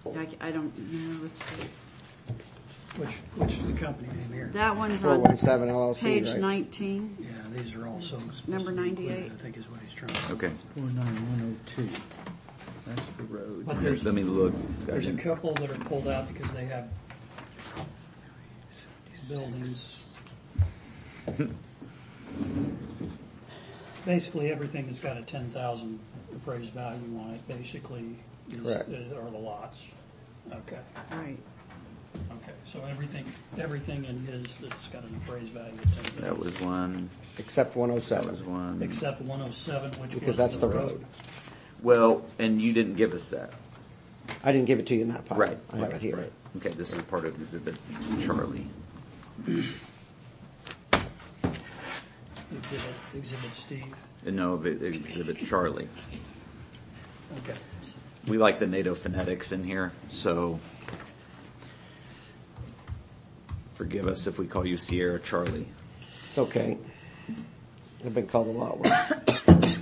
I don't know, let's see. Which is the company name here? That one's on 417 LLC, page right? 19. Yeah, these are also supposed Number to be included, 98. I think is what he's trying to say. Okay. 49102. That's the road. But there's Let me look. a couple that are pulled out because they have buildings. Basically, everything that's got a 10,000 appraised value on it, basically, Correct. are the lots. Okay. Right. Okay. So everything in his that's got an appraised value of 10,000. That was one. Except That was 107, one. Except 107, which because was that's the road. Well, and you didn't give us that. I didn't give it to you in that pile. Right. I have it here. Right. Okay, this is part of Exhibit Charlie. Exhibit Steve. No, Exhibit Charlie. Okay. We like the NATO phonetics in here, so forgive us if we call you Sierra Charlie. It's okay. I've been called a lot worse.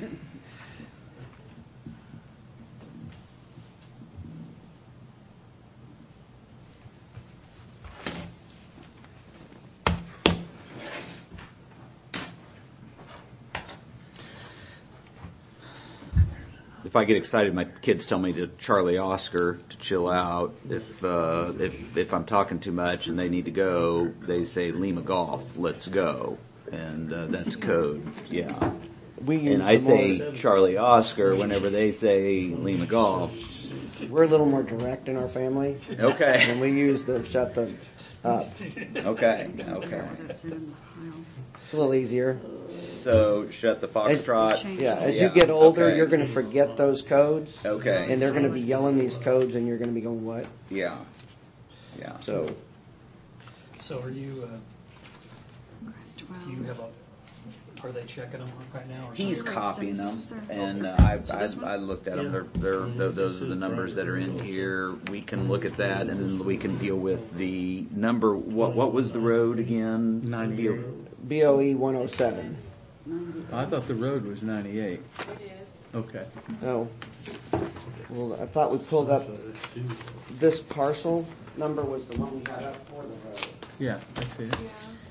If I get excited, my kids tell me to Charlie Oscar to chill out. If I'm talking too much and they need to go, they say Lima Golf, let's go, and that's code. Yeah, We use and I the more- say Charlie Oscar whenever they say Lima Golf. we're a little more direct in our family, and Okay, we use the shut them up. okay. That's in the pile. It's a little easier. So shut the foxtrot. Yeah, as Yeah, you get older, okay. you're going to forget those codes. Okay. And they're going to be yelling these codes, and you're going to be going, what? Yeah. So, So are you, do you 12. have are they checking them right now? Or He's something? copying them, and this one? I looked at them. Those are the numbers that are in here. We can look at that, and then we can deal with the number. What was the road again? 98. BOE 107. I thought the road was 98. It is. Okay. No. Well, I thought we pulled up this parcel number was the one we had up for the road. Yeah, I see it.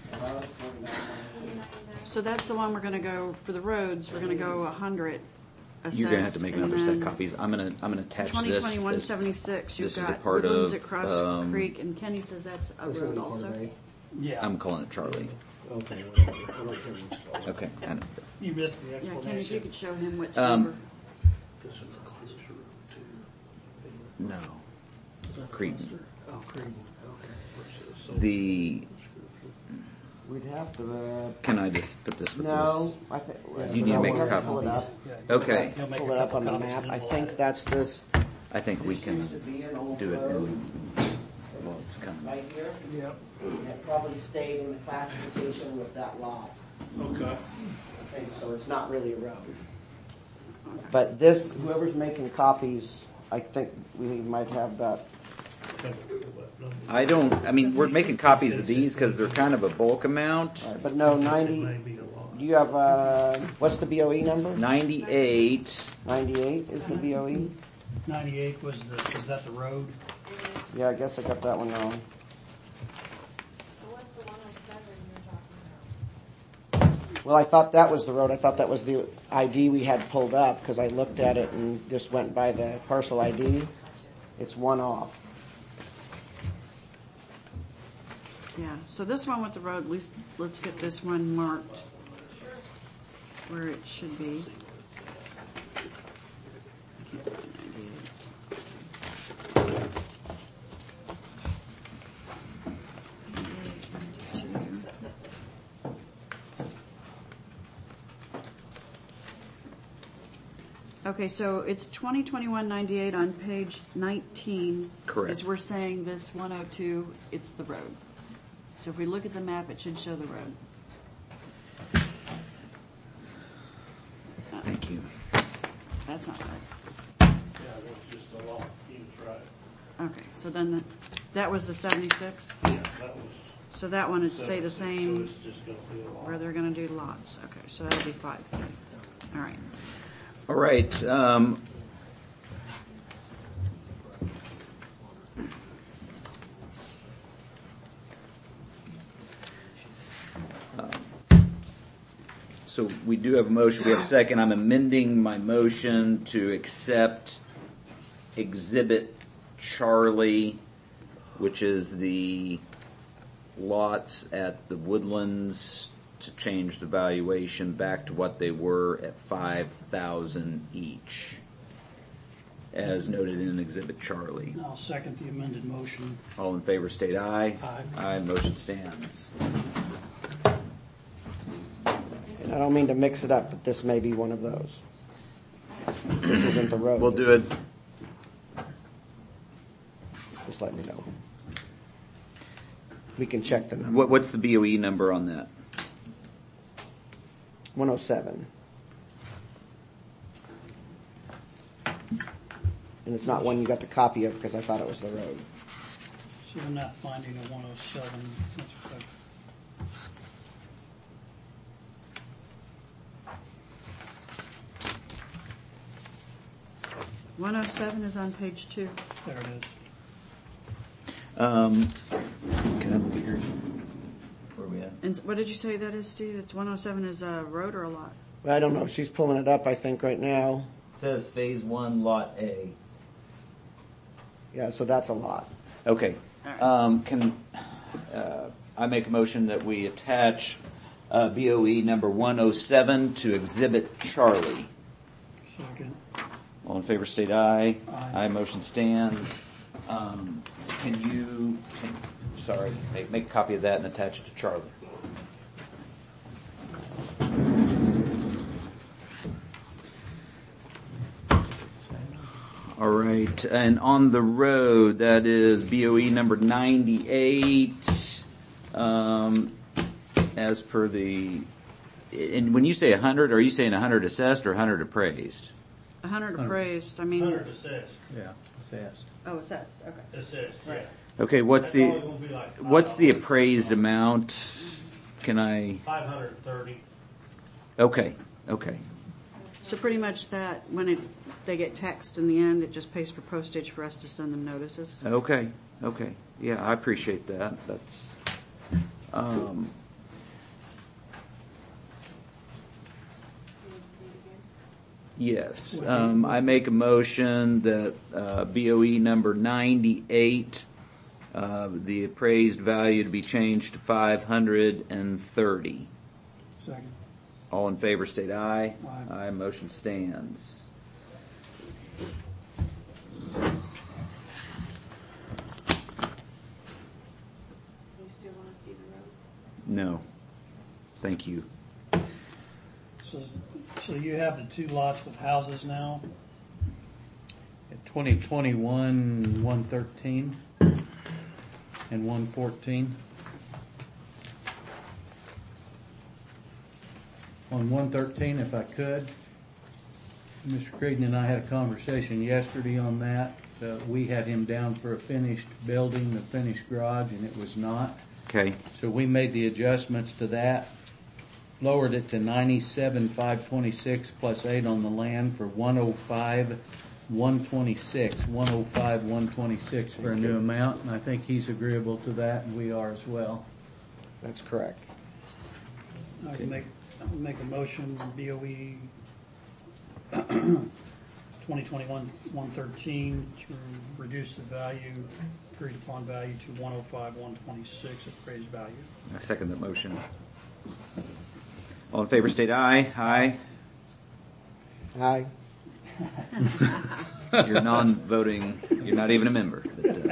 So that's the one we're going to go, for the roads, we're going to go 100 assessed. You're gonna have to make another set of and then copies. I'm gonna attach this. 2021 this- 76, you've this is a got part Woodlands of, at Cross Creek, and Kenny says that's a road also. Yeah. I'm calling it Charlie. Okay. Okay. I know. You missed the Yeah, Kenny, if you explanation. could show him which Um, number. No. Creedon. Oh, Creedon. The. We'd have to, Can I just put this with no, this? I think. You need to make a we'll have copy. Pull it up. Okay. He'll make Pull a it up couple on the copies map. and I then think we'll that's this. I think we can Used to be an old do it road in. Well, it's kind of. right here. Yep. And it probably stayed in the classification with that lot. Okay. I think so. It's not really a road. But this, whoever's making copies, I think we might have that. I mean, we're making copies of these because they're kind of a bulk amount. All right, but no, 90. Do you have, what's the BOE number? 98. 98 is the BOE? 98 is that the road? Yeah, I guess I got that one wrong. So what's the 107 you were talking about? Well, I thought that was the road. I thought that was the ID we had pulled up because I looked at it and just went by the parcel ID. It's one off. Yeah, so this one with the road, at least let's get this one marked where it should be. I can't find 98. 92. Okay, so it's 2021-98 on page 19. Correct. Is we're saying this 102, it's the road. So if we look at the map, it should show the road. Thank you. That's not right. Yeah, that's just a lot. He was right. Okay, so then that was the 76? Yeah, that was. So that one would stay the So same it's just gonna be a lot. where they're going to do lots. Okay, so that'll be 5. All right. All right. So we do have a motion. We have a second. I'm amending my motion to accept Exhibit Charlie, which is the lots at the Woodlands, to change the valuation back to what they were at $5,000 each, as noted in Exhibit Charlie. I'll second the amended motion. All in favor state aye. Aye. Aye, motion stands. And I don't mean to mix it up, but this may be one of those. This isn't the road. We'll do it. Just let me know. We can check the number. What's the BOE number on that? 107. And it's not one you got the copy of because I thought it was the road. So you're not finding a 107. That's correct. $107 is on page 2. There it is. Can I look at yours? Where are we at? And what did you say that is, Steve? It's 107 is a road or a lot? Well, I don't know. She's pulling it up, I think, right now. It says Phase 1, Lot A. Yeah, so that's a lot. Okay. Can I make a motion that we attach BOE number 107 to Exhibit Charlie? Second. All in favor state aye. Aye. Motion stands. Can you, make a copy of that and attach it to Charlie. All right, and on the road, that is BOE number 98, as per the, and when you say 100, are you saying 100 assessed or 100 appraised? 100 appraised, I mean... 100 assessed. Yeah, assessed. Oh, assessed, okay. Assessed, yeah. Okay, what's That's only the, gonna be like what's the $5. appraised amount? Can I, 530. okay. So pretty much that, when they get taxed in the end, it just pays for postage for us to send them notices? Okay. Yeah, I appreciate that. That's, yes. I make a motion that, BOE number 98, the appraised value to be changed to 530. Second. All in favor state aye. Aye. Motion stands. You still want to see the road? No. Thank you. So you have the two lots with houses now? At 2021, 113 and 114. On 113, if I could, Mr. Creedon and I had a conversation yesterday on that. We had him down for a finished building, a finished garage, and it was not. Okay. So we made the adjustments to that, lowered it to 97,526 plus 8 on the land for 105,126. 105,126 for a new amount, and I think he's agreeable to that, and we are as well. That's correct. I can make a motion, BOE 2021-113, to reduce the value, agreed upon value to 105,126 appraised value. I second that motion. All in favor state aye. Aye. Hi. You're non-voting. You're not even a member.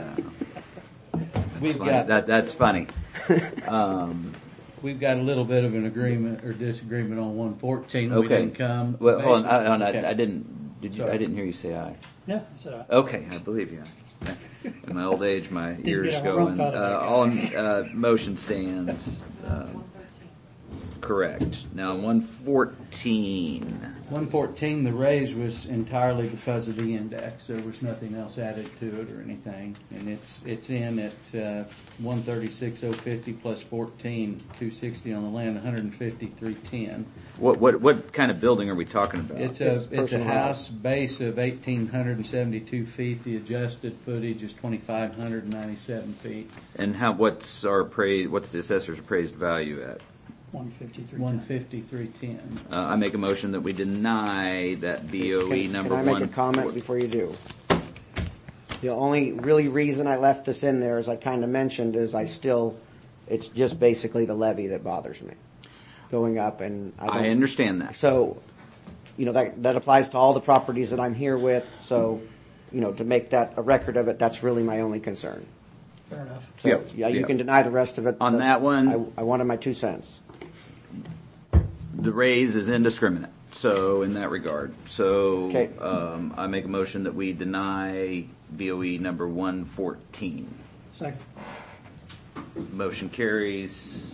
We've got That's funny. We've got a little bit of an agreement or disagreement on 114. Okay. We didn't come. Well, hold on. Okay. I didn't. Did you? Sorry. I didn't hear you say aye. Yeah, so Okay, I believe you. In my old age, my ears get a go. rump out of that guy. All motion stands. 113. Correct. Now 114. 114, the raise was entirely because of the index. There was nothing else added to it or anything, and it's in at 136,050 plus 14, 260 on the land, 153,10. What kind of building are we talking about? It's It's a personal house base of 1,872 feet. The adjusted footage is 2,597 feet. And what's the assessor's appraised value at? 150, 150,310. I make a motion that we deny that BOE number Can I make a 1. comment before you do? The only really reason I left this in there, as I kind of mentioned, is it's just basically the levy that bothers me. Going up, and I understand that. So, that applies to all the properties that I'm here with, so, to make that a record of it, that's really my only concern. fair enough. So, Yep, yeah, you yep. can deny the rest of it. On but that one- I wanted my 2 cents. The raise is indiscriminate, so in that regard. So, Okay. I make a motion that we deny BOE number 114. Second. Motion carries.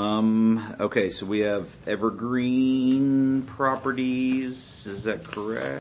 Okay, so we have Evergreen Properties, is that correct?